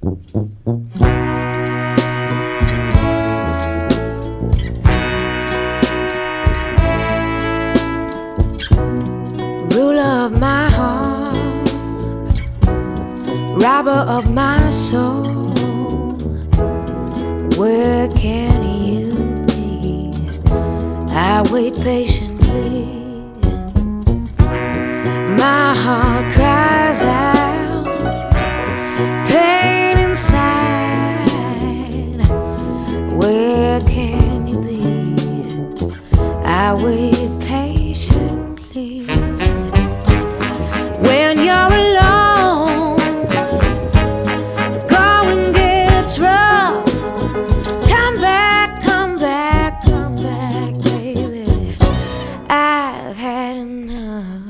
Ruler of my heart, robber of my soul, where can you be? I wait patiently. My heart cries out, pain inside. Where can you be? I wait patiently. When you're alone, the going gets rough. Come back, come back, come back, baby. I've had enough.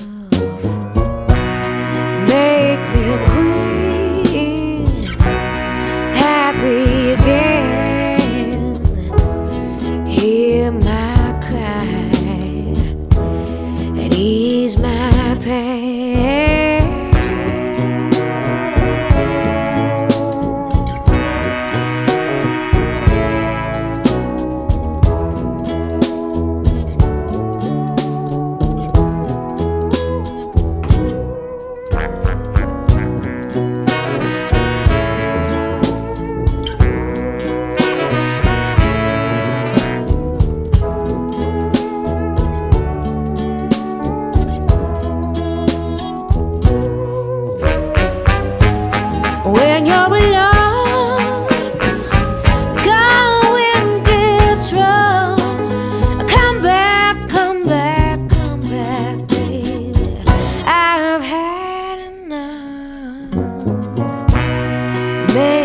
Make me a queen, happy again. Hear my cry and ease my pain. When you're alone, going gets rough. Come back, come back, come back, baby. I've had enough.